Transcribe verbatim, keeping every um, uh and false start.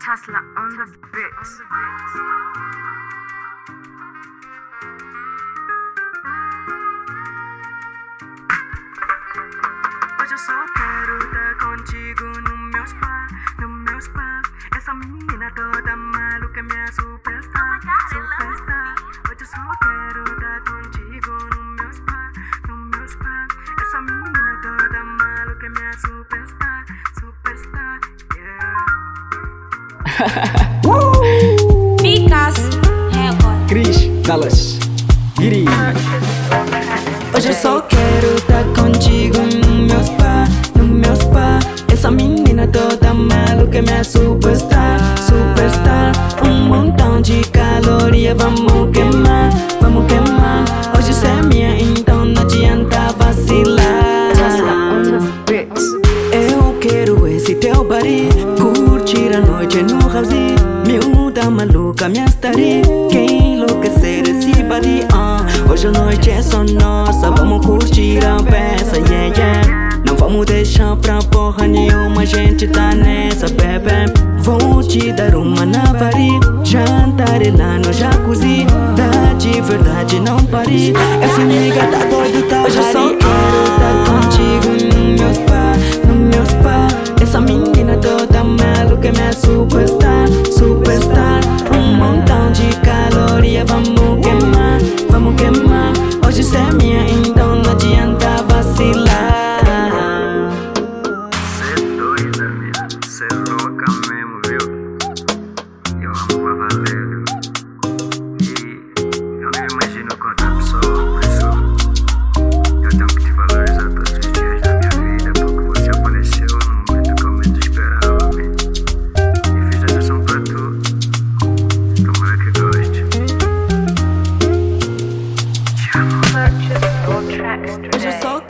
Tesla on the beat. Hoje eu só quero estar contigo no meu spa, no meu spa. Essa menina toda maluca é minha superstar, superstar. Hoje eu só quero estar contigo no meu spa, no meu spa. Essa menina toda maluca é minha superstar, superstar, yeah. Picas, Record, Cris, Dallas, Giri. Hoje eu só quero estar contigo no meu spa, no meu spa. Essa menina toda maluca é minha superstar, superstar. Um montão de caloria, vamos queimar, vamos queimar. Hoje cê é minha, então não adianta vacilar. Tesla on the beat. Eu quero esse teu body, curtir a noite no house. Miúda maluca, minha story. Quem enlouquecer esse body, uh. Hoje a noite é só nossa, vamos curtir a peça, yeah, yeah. Não vamos deixar pra porra nenhuma, a gente tá nessa, bebê. Vou te dar uma navari, jantar lá no jacuzzi. Dá de verdade, não pare. Essa nega tá doido, tá. Hoje eu só quero estar contigo no meu spa, no meu spa. Essa menina toda maluca é minha superstar, superstar. Um montão de caloria, vamos queimar, vamos queimar. Hoje cê é minha, então não adianta vacilar. Cê é doida, mina, cê é louca mesmo, viu? Eu amo pra valer, viu? E eu não imagino com outra pessoa, por isso eu tenho que te valorizar todos os dias da minha vida, porque você apareceu no momento que eu menos esperava, mina. E fiz a sessão pra tu, tomara que goste. Te amo. Purchase your tracks Hoje eu today. só